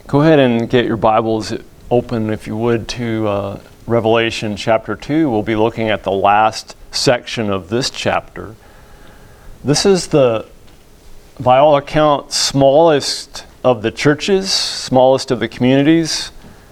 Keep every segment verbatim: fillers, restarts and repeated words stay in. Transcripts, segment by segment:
Go ahead and get your Bibles open, if you would, to uh, Revelation chapter two. We'll be looking at the last section of this chapter. This is the, by all accounts, smallest of the churches, smallest of the communities,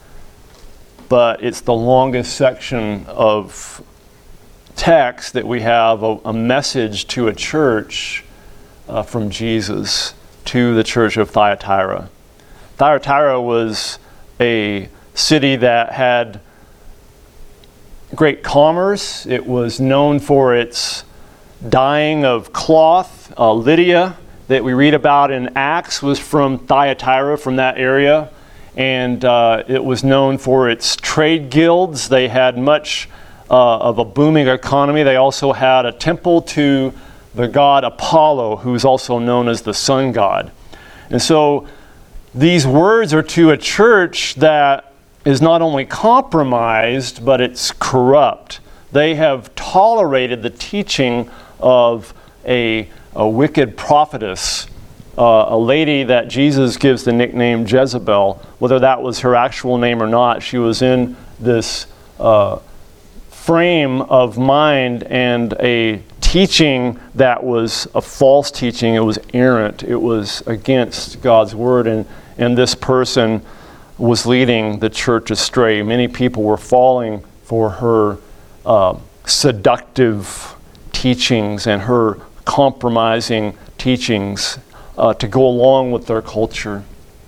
but it's the longest section of text that we have, a, a message to a church uh, from Jesus to the church of Thyatira. Thyatira was a city that had great commerce. It was known for its dyeing of cloth. Uh, Lydia, that we read about in Acts, was from Thyatira, from that area. And uh, it was known for its trade guilds. They had much uh, of a booming economy. They also had a temple to the god Apollo, who's also known as the sun god. And so these words are to a church that is not only compromised, but it's corrupt. They have tolerated the teaching of a, a wicked prophetess, uh, a lady that Jesus gives the nickname Jezebel. Whether that was her actual name or not, she was in this uh, frame of mind and a teaching that was a false teaching. It was errant. It was against God's word, and and this person was leading the church astray. Many people were falling for her uh, seductive teachings and her compromising teachings uh, to go along with their culture.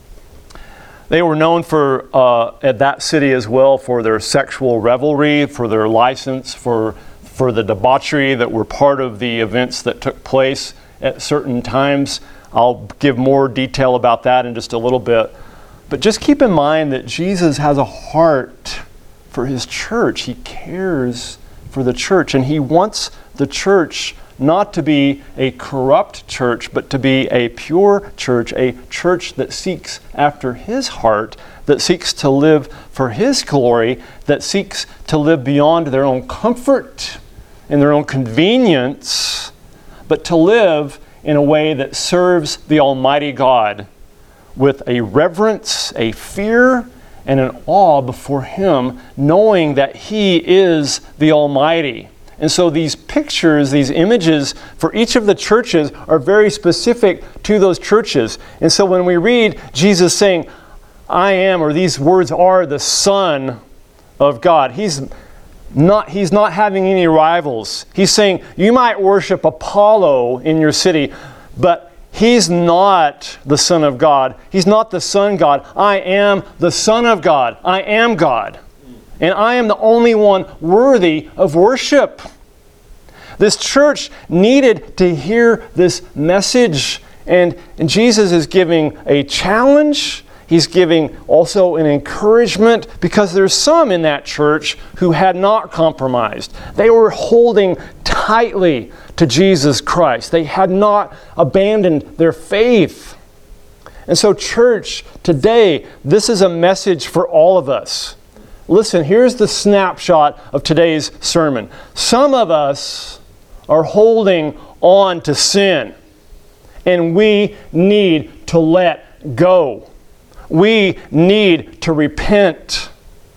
They were known for, uh, at that city as well, for their sexual revelry, for their license, for, for the debauchery that were part of the events that took place at certain times. I'll give more detail about that in just a little bit. But just keep in mind that Jesus has a heart for his church. He cares for the church, and he wants the church not to be a corrupt church, but to be a pure church, a church that seeks after his heart, that seeks to live for his glory, that seeks to live beyond their own comfort and their own convenience, but to live in a way that serves the Almighty God with a reverence, a fear, and an awe before him, knowing that he is the Almighty. And so these pictures, these images for each of the churches are very specific to those churches. And so when we read Jesus saying, I am, or these words are the Son of God, he's Not, he's not having any rivals. He's saying, you might worship Apollo in your city, but he's not the Son of God. He's not the Son God. I am the Son of God. I am God. And I am the only one worthy of worship. This church needed to hear this message. And, and Jesus is giving a challenge. He's giving also an encouragement, because there's some in that church who had not compromised. They were holding tightly to Jesus Christ. They had not abandoned their faith. And so, church, today, this is a message for all of us. Listen, here's the snapshot of today's sermon. Some of us are holding on to sin, and we need to let go. We need to repent.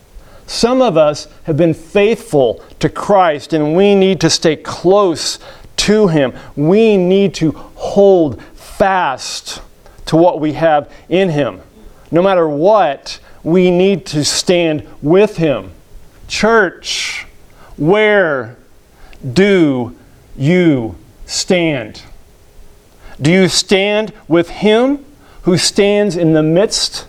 Some of us have been faithful to Christ, and we need to stay close to him. We need to hold fast to what we have in him. No matter what, we need to stand with him. Church, where do you stand? Do you stand with him who stands in the midst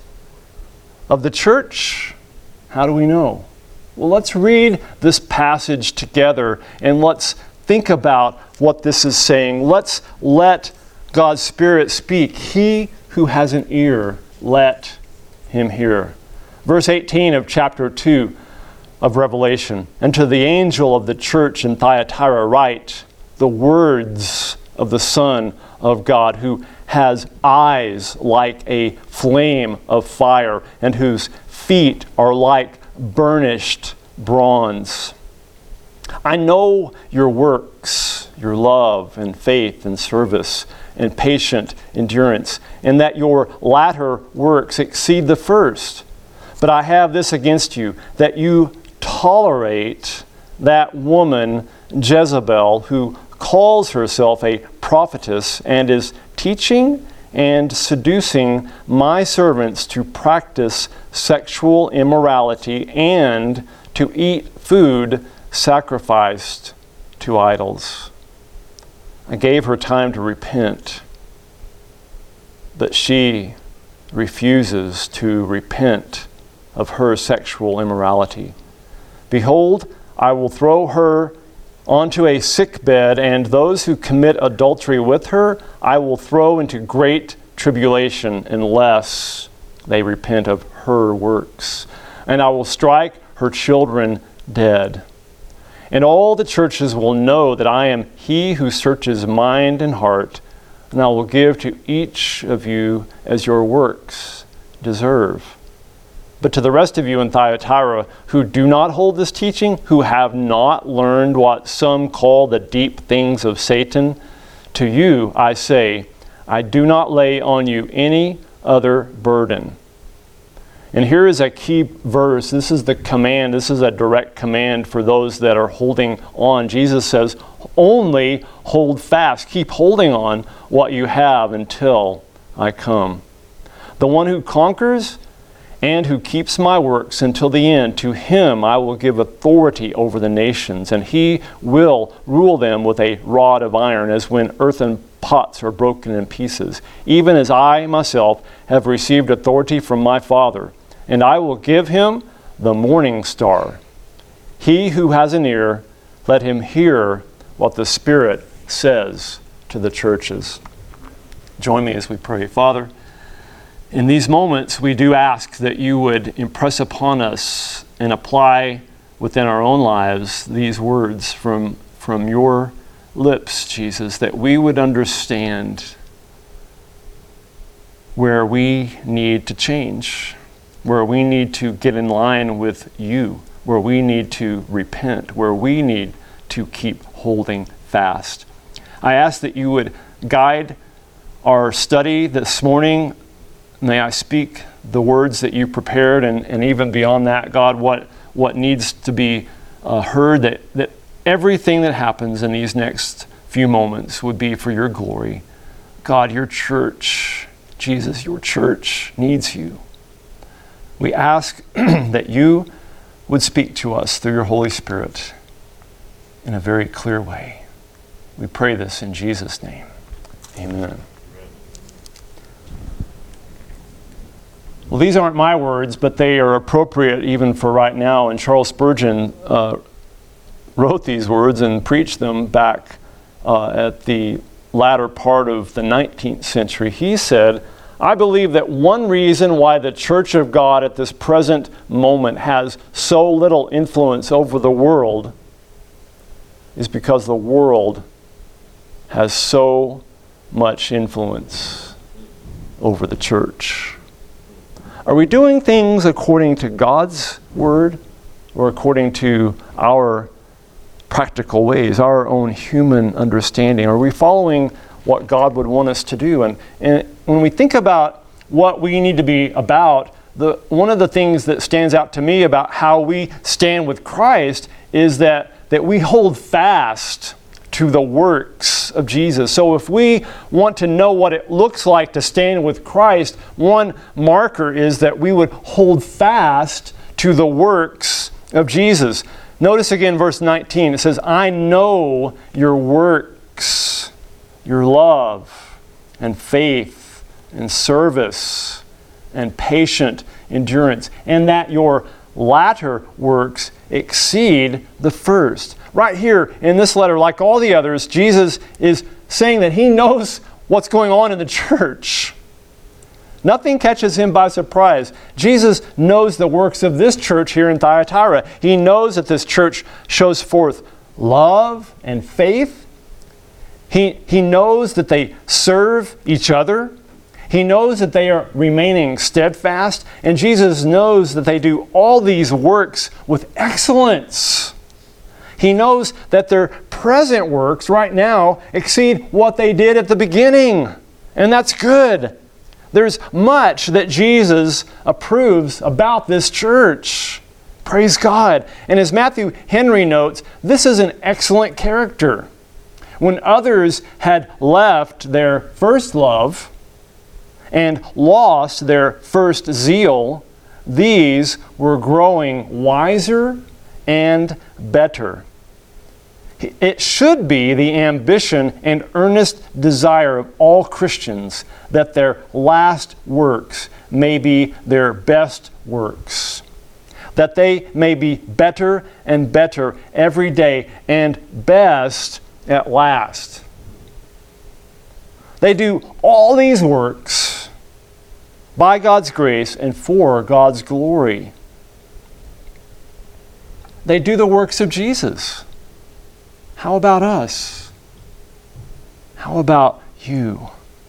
of the church? How do we know? Well, let's read this passage together and let's think about what this is saying. Let's let God's Spirit speak. He who has an ear, let him hear. Verse eighteen of chapter two of Revelation. And to the angel of the church in Thyatira write the words of the Son of God, who has eyes like a flame of fire, and whose feet are like burnished bronze. I know your works, your love and faith and service, and patient endurance, and that your latter works exceed the first. But I have this against you, that you tolerate that woman Jezebel, who calls herself a prophetess and is teaching and seducing my servants to practice sexual immorality and to eat food sacrificed to idols. I gave her time to repent, but she refuses to repent of her sexual immorality. Behold, I will throw her onto a sick bed, and those who commit adultery with her I will throw into great tribulation unless they repent of her works. And I will strike her children dead. And all the churches will know that I am he who searches mind and heart, and I will give to each of you as your works deserve. But to the rest of you in Thyatira who do not hold this teaching, who have not learned what some call the deep things of Satan, to you I say, I do not lay on you any other burden. And here is a key verse. This is the command. This is a direct command for those that are holding on. Jesus says, only hold fast. Keep holding on what you have until I come. The one who conquers and who keeps my works until the end, to him I will give authority over the nations, and he will rule them with a rod of iron, as when earthen pots are broken in pieces, even as I myself have received authority from my Father. And I will give him the morning star. He who has an ear, let him hear what the Spirit says to the churches. Join me as we pray. Father, in these moments, we do ask that you would impress upon us and apply within our own lives these words from, from your lips, Jesus, that we would understand where we need to change, where we need to get in line with you, where we need to repent, where we need to keep holding fast. I ask that you would guide our study this morning. May I speak the words that you prepared, and, and even beyond that, God, what, what needs to be uh, heard, that, that everything that happens in these next few moments would be for your glory. God, your church, Jesus, your church needs you. We ask that you would speak to us through your Holy Spirit in a very clear way. We pray this in Jesus' name. Amen. Well, these aren't my words, but they are appropriate even for right now. And Charles Spurgeon uh, wrote these words and preached them back uh, at the latter part of the nineteenth century. He said, I believe that one reason why the Church of God at this present moment has so little influence over the world is because the world has so much influence over the church. Are we doing things according to God's word or according to our practical ways, our own human understanding? Are we following what God would want us to do? And, and when we think about what we need to be about, the, one of the things that stands out to me about how we stand with Christ is that, that we hold fast to the works of Jesus. So if we want to know what it looks like to stand with Christ, one marker is that we would hold fast to the works of Jesus. Notice again verse nineteen. It says, I know your works, your love and faith and service and patient endurance, and that your latter works exceed the first. Right here in this letter, like all the others, Jesus is saying that he knows what's going on in the church. Nothing catches him by surprise. Jesus knows the works of this church here in Thyatira. He knows that this church shows forth love and faith. He, he knows that they serve each other. He knows that they are remaining steadfast. And Jesus knows that they do all these works with excellence. He knows that their present works right now exceed what they did at the beginning. And that's good. There's much that Jesus approves about this church. Praise God. And as Matthew Henry notes, this is an excellent character. When others had left their first love and lost their first zeal, these were growing wiser and better. It should be the ambition and earnest desire of all Christians that their last works may be their best works, that they may be better and better every day and best at last. They do all these works by God's grace and for God's glory. They do the works of Jesus. How about us? How about you?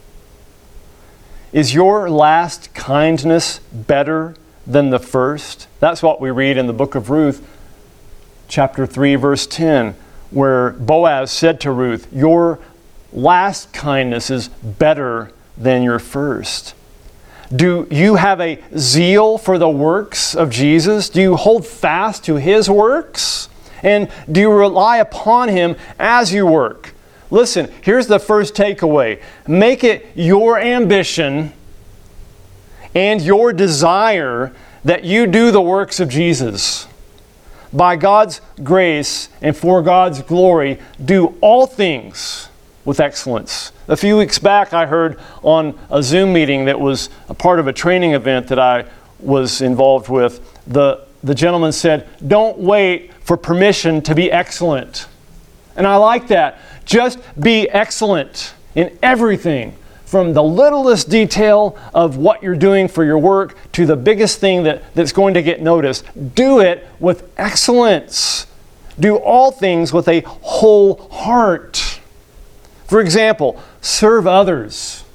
Is your last kindness better than the first? That's what we read in the book of Ruth, chapter three, verse ten, where Boaz said to Ruth, "Your last kindness is better than your first." Do you have a zeal for the works of Jesus? Do you hold fast to His works? And do you rely upon Him as you work? Listen, here's the first takeaway. Make it your ambition and your desire that you do the works of Jesus. By God's grace and for God's glory, do all things with excellence. A few weeks back, I heard on a Zoom meeting that was a part of a training event that I was involved with, the, the gentleman said, "Don't wait for permission to be excellent." And I like that. Just be excellent in everything, from the littlest detail of what you're doing for your work to the biggest thing that, that's going to get noticed. Do it with excellence. Do all things with a whole heart. For example, serve others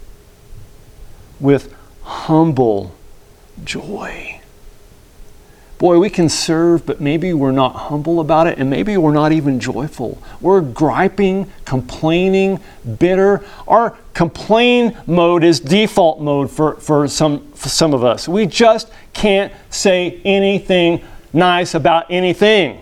with humble joy. Boy, we can serve, but maybe we're not humble about it, and maybe we're not even joyful. We're griping, complaining, bitter. Our complain mode is default mode for, for, some, for some of us. We just can't say anything nice about anything.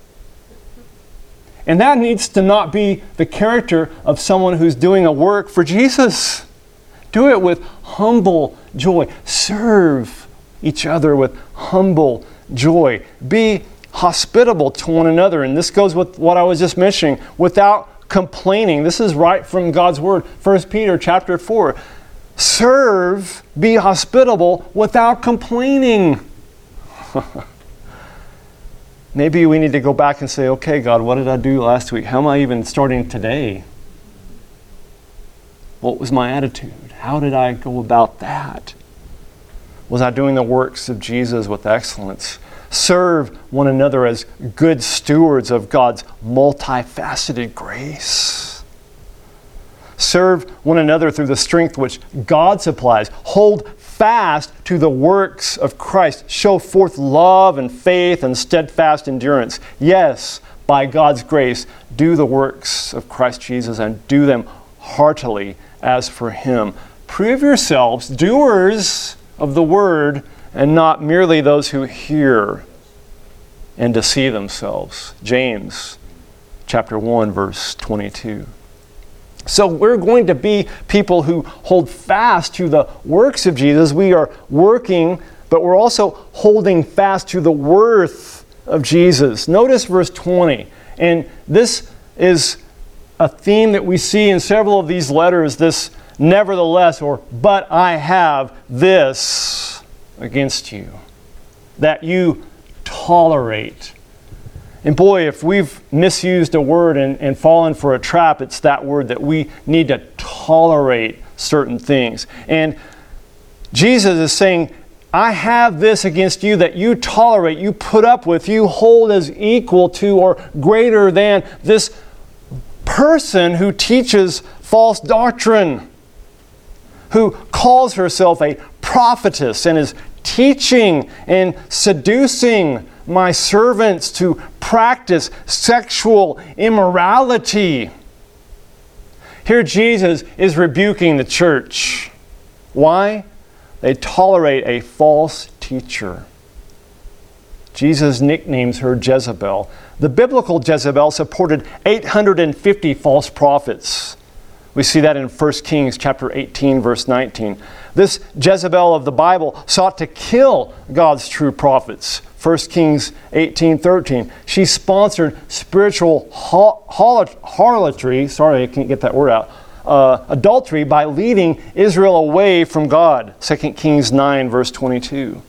And that needs to not be the character of someone who's doing a work for Jesus. Do it with humble joy. Serve each other with humble joy. Be hospitable to one another. And this goes with what I was just mentioning, without complaining. This is right from God's Word. First Peter chapter four. Serve, be hospitable without complaining. Maybe we need to go back and say, okay, God, what did I do last week? How am I even starting today? What was my attitude? How did I go about that? Was I doing the works of Jesus with excellence? Serve one another as good stewards of God's multifaceted grace. Serve one another through the strength which God supplies. Hold fast to the works of Christ. Show forth love and faith and steadfast endurance. Yes, by God's grace, do the works of Christ Jesus and do them heartily as for Him. Prove yourselves doers of the word and not merely those who hear and deceive themselves. James chapter one, verse twenty-two. So we're going to be people who hold fast to the works of Jesus. We are working, but we're also holding fast to the worth of Jesus. Notice verse twenty. And this is a theme that we see in several of these letters, this nevertheless, or but I have this against you, that you tolerate. And boy, if we've misused a word and, and fallen for a trap, it's that word that we need to tolerate certain things. And Jesus is saying, I have this against you that you tolerate, you put up with, you hold as equal to or greater than this person who teaches false doctrine, who calls herself a prophetess and is teaching and seducing my servants to practice sexual immorality. Here Jesus is rebuking the church. Why? They tolerate a false teacher. Jesus nicknames her Jezebel. The biblical Jezebel supported eight hundred fifty false prophets. We see that in First Kings chapter eighteen, verse nineteen. This Jezebel of the Bible sought to kill God's true prophets. First Kings eighteen thirteen. She sponsored spiritual harlotry, sorry, I can't get that word out, uh, adultery by leading Israel away from God. Second Kings nine, verse twenty-two.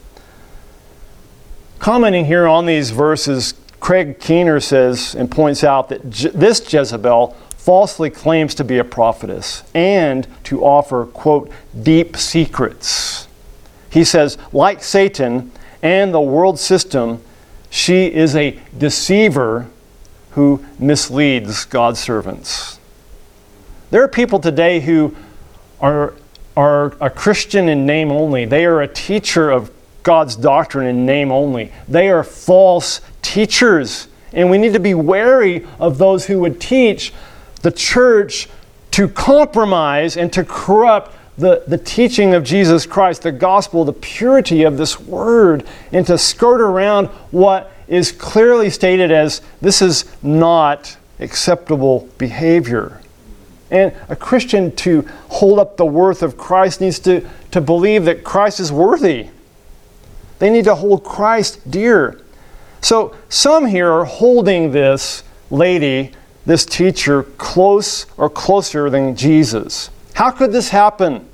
Commenting here on these verses, Craig Keener says and points out that Je- this Jezebel falsely claims to be a prophetess and to offer, quote, deep secrets. He says, like Satan and the world system, she is a deceiver who misleads God's servants. There are people today who are, are a Christian in name only. They are a teacher of God's doctrine in name only. They are false teachers, and we need to be wary of those who would teach the church to compromise and to corrupt the, the teaching of Jesus Christ, the gospel, the purity of this word, and to skirt around what is clearly stated as this is not acceptable behavior. And a Christian to hold up the worth of Christ needs to, to believe that Christ is worthy. They need to hold Christ dear. So some here are holding this lady, this teacher, close or closer than Jesus. How could this happen?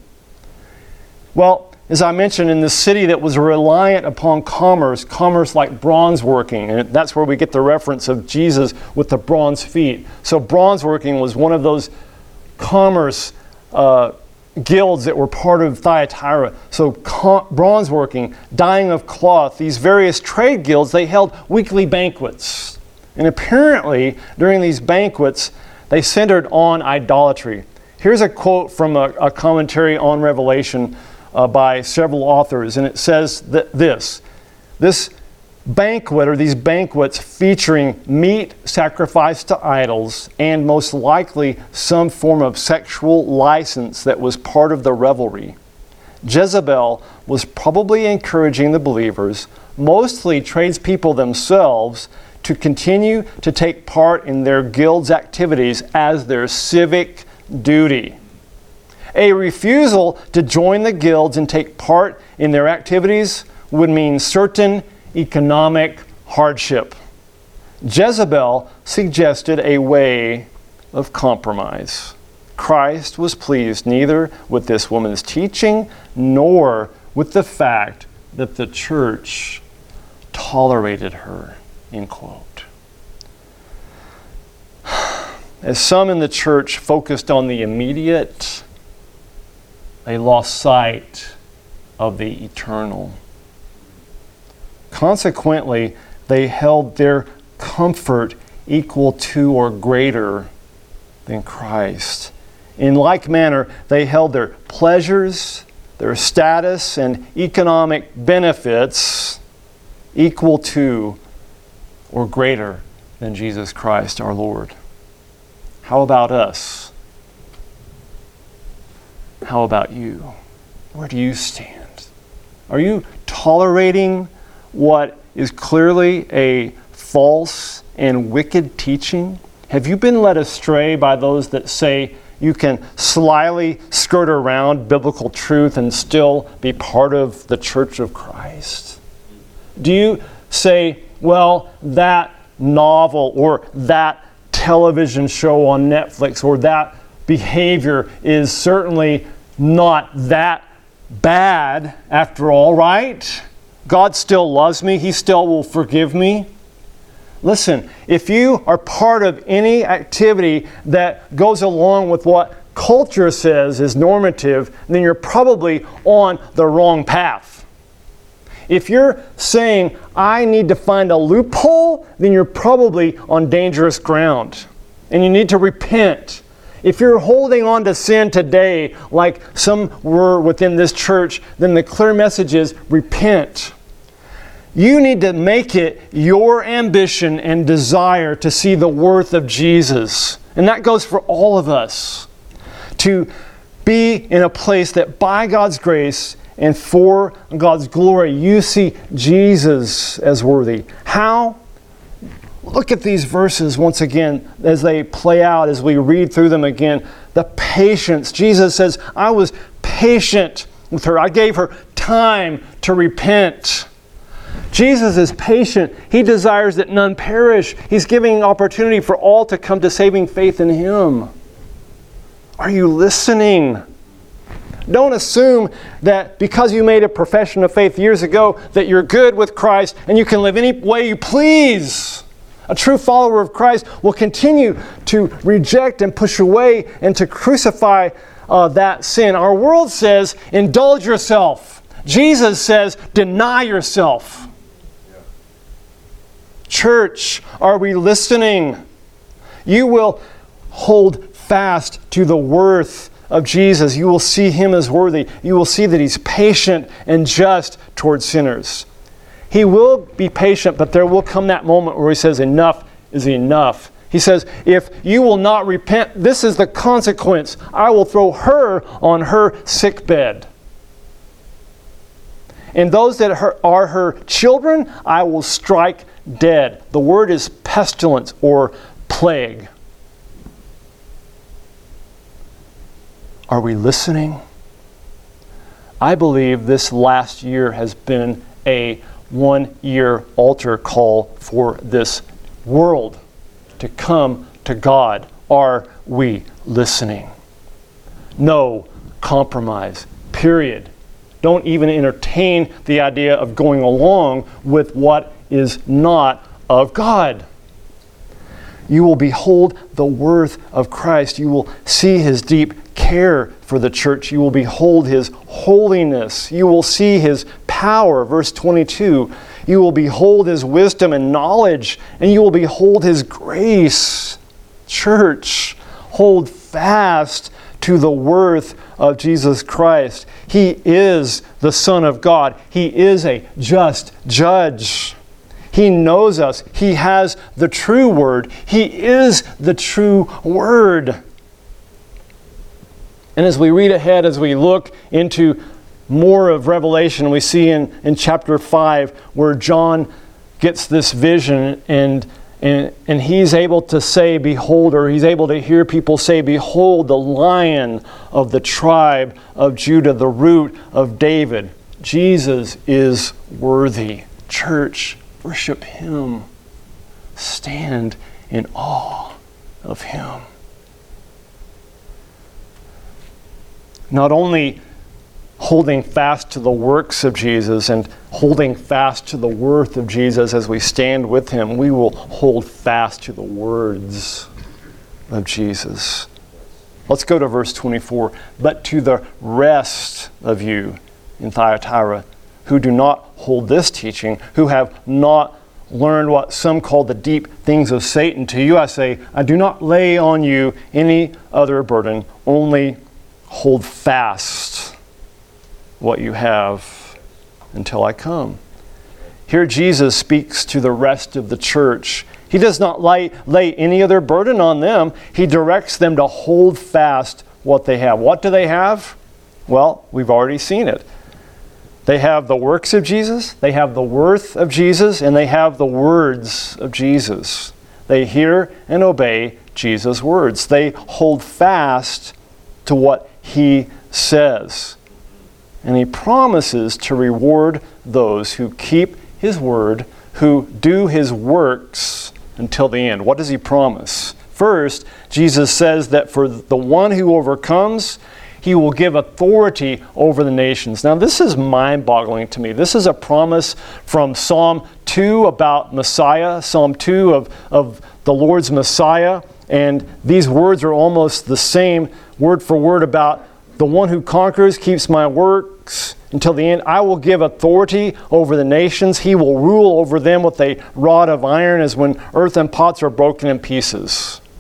Well, as I mentioned, in the city that was reliant upon commerce, commerce like bronze working, and that's where we get the reference of Jesus with the bronze feet. So bronze working was one of those commerce uh, guilds that were part of Thyatira. So com- bronze working, dyeing of cloth, these various trade guilds, they held weekly banquets. And apparently, during these banquets, they centered on idolatry. Here's a quote from a, a commentary on Revelation uh, by several authors, and it says that this, this banquet or these banquets featuring meat sacrificed to idols and most likely some form of sexual license that was part of the revelry. Jezebel was probably encouraging the believers, mostly tradespeople themselves, to continue to take part in their guild's activities as their civic duty. A refusal to join the guilds and take part in their activities would mean certain economic hardship. Jezebel suggested a way of compromise. Christ was pleased neither with this woman's teaching nor with the fact that the church tolerated her, end quote. As some in the church focused on the immediate, they lost sight of the eternal. Consequently, they held their comfort equal to or greater than Christ. In like manner, they held their pleasures, their status, and economic benefits equal to or greater than Jesus Christ our Lord. How about us? How about you? Where do you stand? Are you tolerating what is clearly a false and wicked teaching? Have you been led astray by those that say you can slyly skirt around biblical truth and still be part of the Church of Christ? Do you say, well, that novel or that television show on Netflix or that behavior is certainly not that bad after all, right? God still loves me. He still will forgive me. Listen, if you are part of any activity that goes along with what culture says is normative, then you're probably on the wrong path. If you're saying, I need to find a loophole, then you're probably on dangerous ground. And you need to repent. If you're holding on to sin today, like some were within this church, then the clear message is repent. You need to make it your ambition and desire to see the worth of Jesus. And that goes for all of us. To be in a place that by God's grace and for God's glory, you see Jesus as worthy. How? Look at these verses once again as they play out, as we read through them again. The patience. Jesus says, I was patient with her. I gave her time to repent. Jesus is patient. He desires that none perish. He's giving opportunity for all to come to saving faith in Him. Are you listening? Don't assume that because you made a profession of faith years ago that you're good with Christ and you can live any way you please. A true follower of Christ will continue to reject and push away and to crucify uh, that sin. Our world says, indulge yourself. Jesus says, deny yourself. Yeah. Church, are we listening? You will hold fast to the worth of Jesus. You will see Him as worthy. You will see that He's patient and just towards sinners. He will be patient, but there will come that moment where He says, enough is enough. He says, if you will not repent, this is the consequence. I will throw her on her sick bed. And those that are her children, I will strike dead. The word is pestilence or plague. Are we listening? I believe this last year has been a one-year altar call for this world to come to God. Are we listening? No compromise, period. Don't even entertain the idea of going along with what is not of God. You will behold the worth of Christ. You will see His deep care for the church. You will behold His holiness. You will see His power. Verse twenty-two, you will behold His wisdom and knowledge, and you will behold His grace. Church, hold fast to the worth of Jesus Christ. He is the Son of God. He is a just judge. He knows us. He has the true word. He is the true word. And as we read ahead, as we look into more of Revelation, we see in, in chapter five where John gets this vision and, and, and he's able to say, behold, or he's able to hear people say, behold, the Lion of the tribe of Judah, the root of David. Jesus is worthy. Church, worship Him. Stand in awe of Him. Not only holding fast to the works of Jesus and holding fast to the worth of Jesus as we stand with Him, we will hold fast to the words of Jesus. Let's go to verse twenty-four. But to the rest of you in Thyatira who do not hold this teaching, who have not learned what some call the deep things of Satan, to you I say, I do not lay on you any other burden, only hold fast what you have until I come. Here Jesus speaks to the rest of the church. He does not lay, lay any other burden on them. He directs them to hold fast what they have. What do they have? Well, we've already seen it. They have the works of Jesus, they have the worth of Jesus, and they have the words of Jesus. They hear and obey Jesus' words. They hold fast to what He says. And He promises to reward those who keep His word, who do His works until the end. What does He promise? First, Jesus says that for the one who overcomes, He will give authority over the nations. Now, this is mind-boggling to me. This is a promise from Psalm two about Messiah, Psalm two of, of the Lord's Messiah. And these words are almost the same word for word about the one who conquers, keeps my works until the end. I will give authority over the nations. He will rule over them with a rod of iron, as when earthen pots are broken in pieces.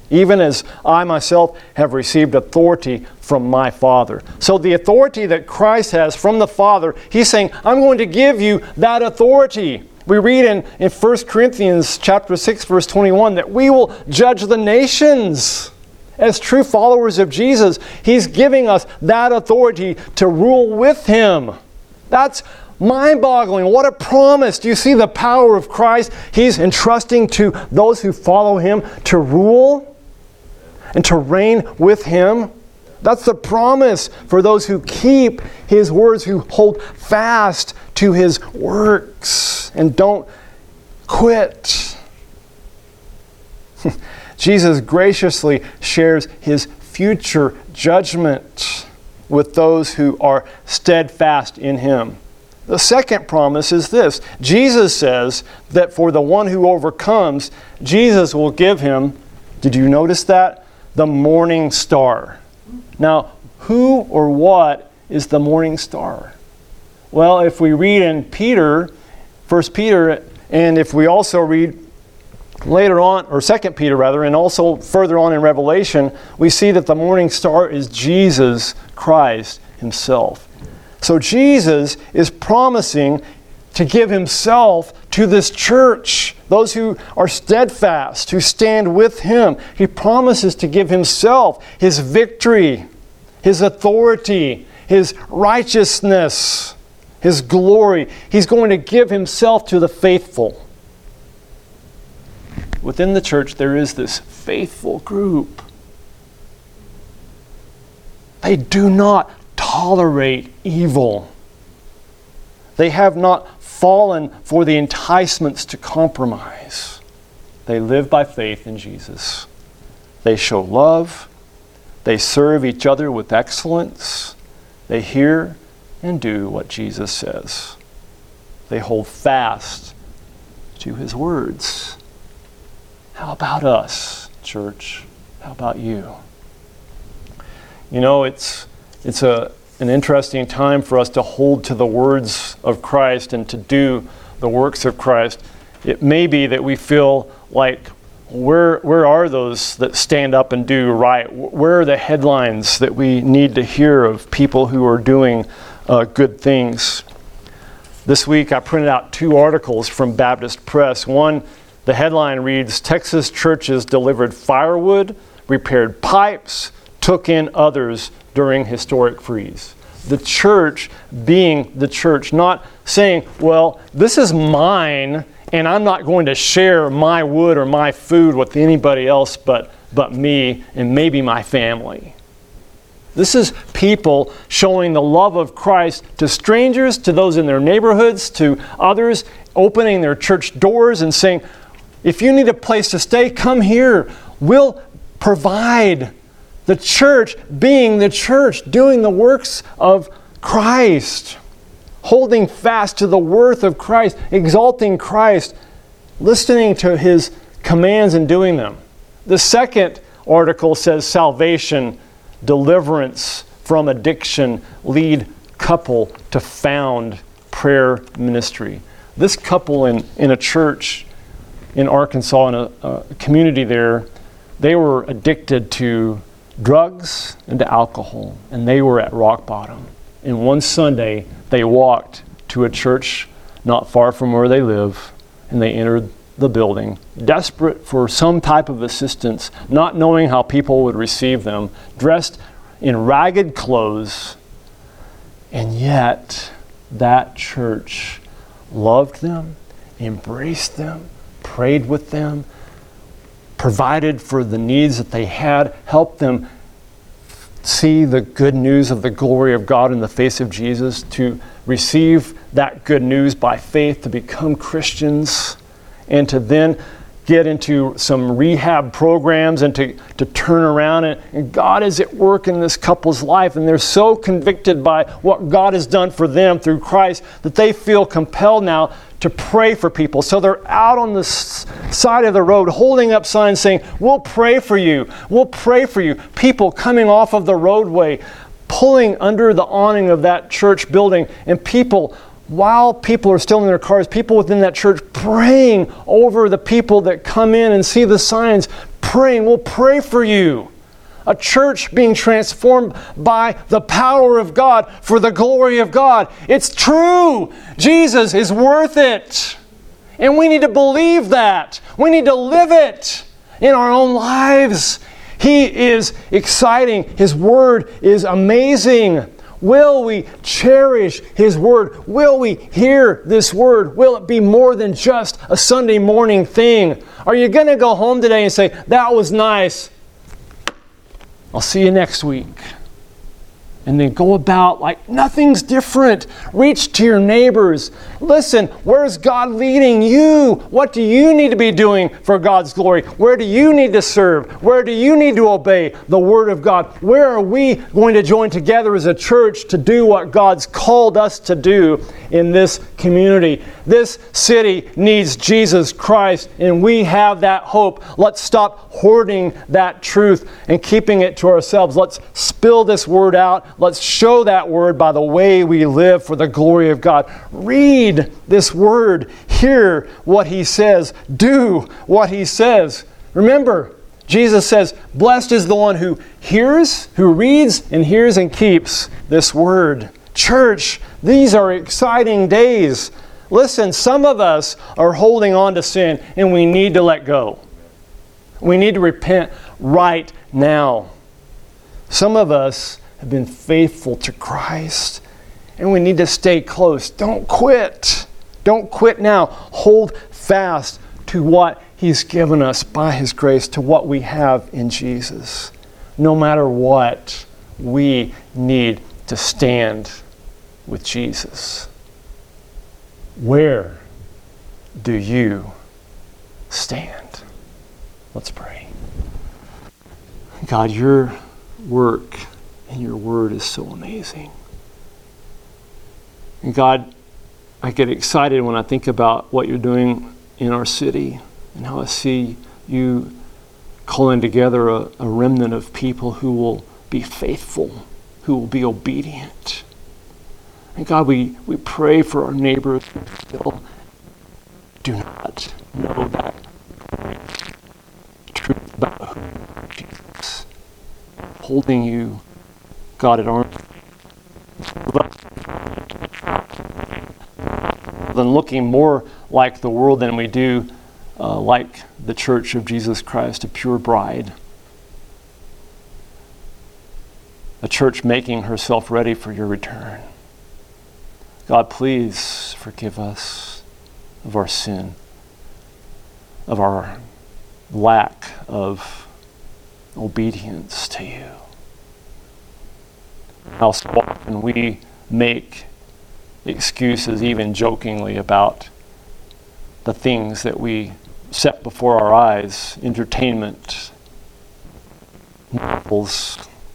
even as I myself have received authority from my Father. So the authority that Christ has from the Father, He's saying, I'm going to give you that authority. We read in, in First Corinthians chapter six, verse twenty-one, that we will judge the nations. As true followers of Jesus, He's giving us that authority to rule with Him. That's mind-boggling. What a promise. Do you see the power of Christ? He's entrusting to those who follow Him to rule and to reign with Him. That's the promise for those who keep His words, who hold fast to His works and don't quit. Jesus graciously shares His future judgment with those who are steadfast in Him. The second promise is this. Jesus says that for the one who overcomes, Jesus will give him, did you notice that? The morning star. Now, who or what is the morning star? Well, if we read in Peter, First Peter, and if we also read later on, or Second Peter rather, and also further on in Revelation, we see that the morning star is Jesus Christ Himself. So Jesus is promising to give Himself to this church, those who are steadfast, who stand with Him. He promises to give Himself, His victory, His authority, His righteousness, His glory. He's going to give Himself to the faithful. Within the church, there is this faithful group. They do not tolerate evil. They have not fallen for the enticements to compromise. They live by faith in Jesus. They show love. They serve each other with excellence. They hear and do what Jesus says. They hold fast to His words. How about us, church? How about you? You know, it's it's a an interesting time for us to hold to the words of Christ and to do the works of Christ. It may be that we feel like, where where are those that stand up and do right? Where are the headlines that we need to hear of people who are doing uh, good things? This week I printed out two articles from Baptist Press. One, the headline reads, Texas churches delivered firewood, repaired pipes, took in others during historic freeze. The church being the church, not saying, well, this is mine and I'm not going to share my wood or my food with anybody else but, but me and maybe my family. This is people showing the love of Christ to strangers, to those in their neighborhoods, to others, opening their church doors and saying, if you need a place to stay, come here. We'll provide. The church being the church, doing the works of Christ, holding fast to the worth of Christ, exalting Christ, listening to His commands and doing them. The second article says salvation, deliverance from addiction lead couple to found prayer ministry. This couple in, in a church in Arkansas, in a, a community there, they were addicted to drugs and to alcohol, and they were at rock bottom. And one Sunday, they walked to a church not far from where they live, and they entered the building, desperate for some type of assistance, not knowing how people would receive them, dressed in ragged clothes, and yet that church loved them, embraced them, prayed with them, provided for the needs that they had, helped them see the good news of the glory of God in the face of Jesus, to receive that good news by faith, to become Christians, and to then get into some rehab programs and to, to turn around. And, and God is at work in this couple's life, and they're so convicted by what God has done for them through Christ that they feel compelled now to pray for people. So they're out on the s- side of the road holding up signs saying, we'll pray for you, we'll pray for you. People coming off of the roadway, pulling under the awning of that church building, and people, while people are still in their cars, people within that church praying over the people that come in and see the signs, praying. We'll pray for you. A church being transformed by the power of God for the glory of God. It's true. Jesus is worth it. And we need to believe that. We need to live it in our own lives. He is exciting. His Word is amazing. Will we cherish His Word? Will we hear this Word? Will it be more than just a Sunday morning thing? Are you going to go home today and say, that was nice, I'll see you next week? And then go about like nothing's different. Reach to your neighbors. Listen, where's God leading you? What do you need to be doing for God's glory? Where do you need to serve? Where do you need to obey the Word of God? Where are we going to join together as a church to do what God's called us to do in this community? This city needs Jesus Christ, and we have that hope. Let's stop hoarding that truth and keeping it to ourselves. Let's spill this Word out. Let's show that Word by the way we live for the glory of God. Read this Word. Hear what He says. Do what He says. Remember, Jesus says, blessed is the one who hears, who reads and hears and keeps this Word. Church, these are exciting days. Listen, some of us are holding on to sin and we need to let go. We need to repent right now. Some of us have been faithful to Christ, and we need to stay close. Don't quit. Don't quit now. Hold fast to what He's given us by His grace, to what we have in Jesus. No matter what, we need to stand with Jesus. Where do you stand? Let's pray. God, your work and your Word is so amazing. And God, I get excited when I think about what you're doing in our city and how I see you calling together a, a remnant of people who will be faithful, who will be obedient. And God, we, we pray for our neighbors who still do not know that truth about who you are, Jesus. Holding you, God, at arm's than looking more like the world than we do uh, like the Church of Jesus Christ, a pure bride. A church making herself ready for your return. God, please forgive us of our sin, of our lack of obedience to you. How so often we make excuses, even jokingly, about the things that we set before our eyes, entertainment, novels,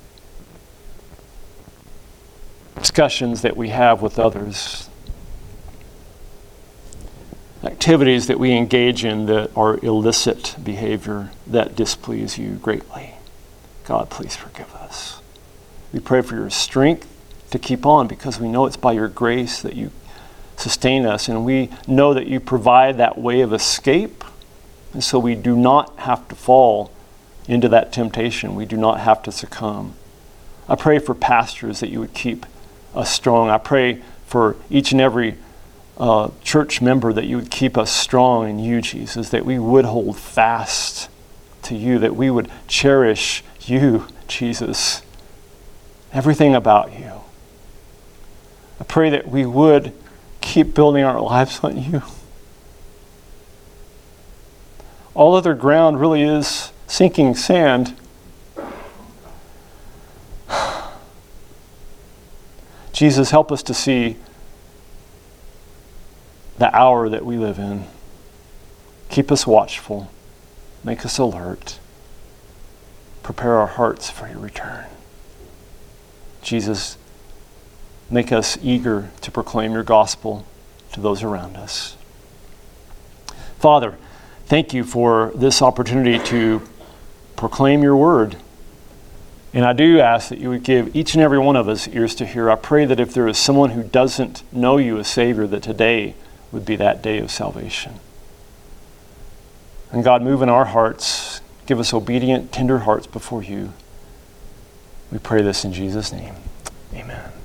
discussions that we have with others, activities that we engage in that are illicit behavior that displease you greatly. God, please forgive us. We pray for your strength to keep on, because we know it's by your grace that you sustain us, and we know that you provide that way of escape, and so we do not have to fall into that temptation. We do not have to succumb. I pray for pastors that you would keep us strong. I pray for each and every uh, church member that you would keep us strong in you, Jesus, that we would hold fast to you, that we would cherish you, Jesus, everything about you. I pray that we would keep building our lives on you. All other ground really is sinking sand. Jesus, help us to see the hour that we live in. Keep us watchful. Make us alert. Prepare our hearts for your return. Jesus, make us eager to proclaim your gospel to those around us. Father, thank you for this opportunity to proclaim your word. And I do ask that you would give each and every one of us ears to hear. I pray that if there is someone who doesn't know you as Savior, that today would be that day of salvation. And God, move in our hearts. Give us obedient, tender hearts before you. We pray this in Jesus' name. Amen.